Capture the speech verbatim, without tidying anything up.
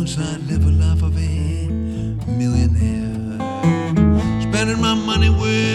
once I'd live a life of a millionaire, spending my money well.